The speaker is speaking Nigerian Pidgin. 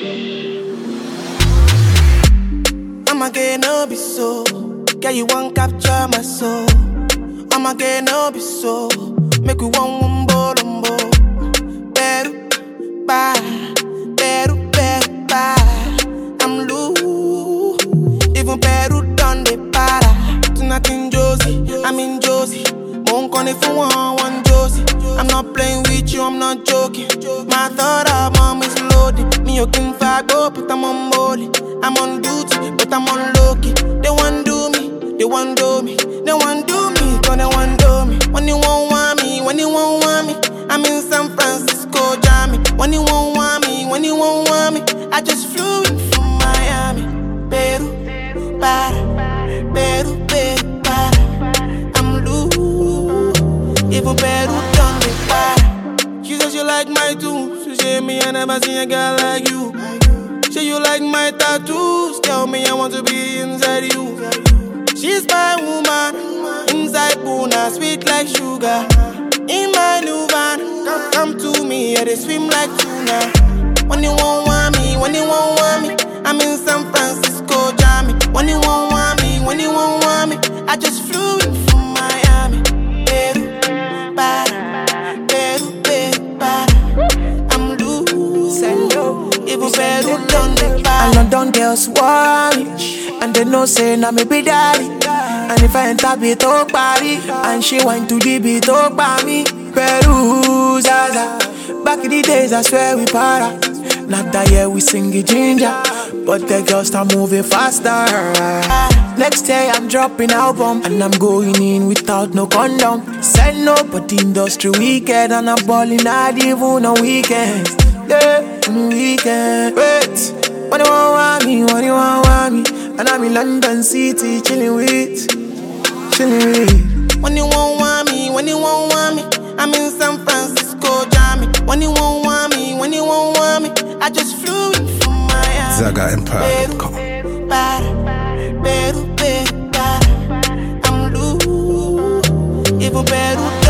I'ma get no be so. Girl, you won't capture my soul. I'ma get no be so. Make we one umbo. Beru, bye. Beru, bye. I'm loose. Even Peru done the para. Tonight in Josie, I'm in Josie. Won't call if you want Josie. I'm not playing with you, I'm not joking. My thought of mom is loaded. Me, you can fight, but I'm on molly. I'm on duty, but I'm on low-key. They want do me, they want do me. They want do me, cause they want do me. When you won't want me, when you won't want me, I'm in San Francisco, Jammy. When you won't want me, when you won't want me, I just flew in from Miami. Peru, para, Peru, para. I'm loose, even Peru done me para. She says you like my tunes. She say me I never seen a girl like you. Say you like my tattoos. Tell me I want to be inside you. She's my woman. Inside Puna, sweet like sugar. In my new van, come to me, yeah, they swim like tuna. When you won't want me, when you won't want me, I'm in San Francisco, Jammy. When you won't want me, when you won't want me, I just flew in from Miami. Peru, para, Peru, para. I'm loose. Even Peru done the para. And London girls want me, and they know say na me be daddy. And if I enter beat talk party, and she wine to the beat talk by me. Peru, Zaza. Back in the days I swear we para. Not that year we sing it ginger, but the girls start moving faster. Next day I'm dropping album, and I'm going in without no condom. Send nobody industry weekend, and I'm balling out even on weekends. Yeah, on weekend. Wait, when you want me, when you want me, and I'm in London City chilling with. When you won't want me, when you won't want me, I'm in San Francisco, Jammy. When you won't want me, when you won't want me, I just flew in from Miami. ZagaEmpire.com. Peru, para. I'm loose. Even Peru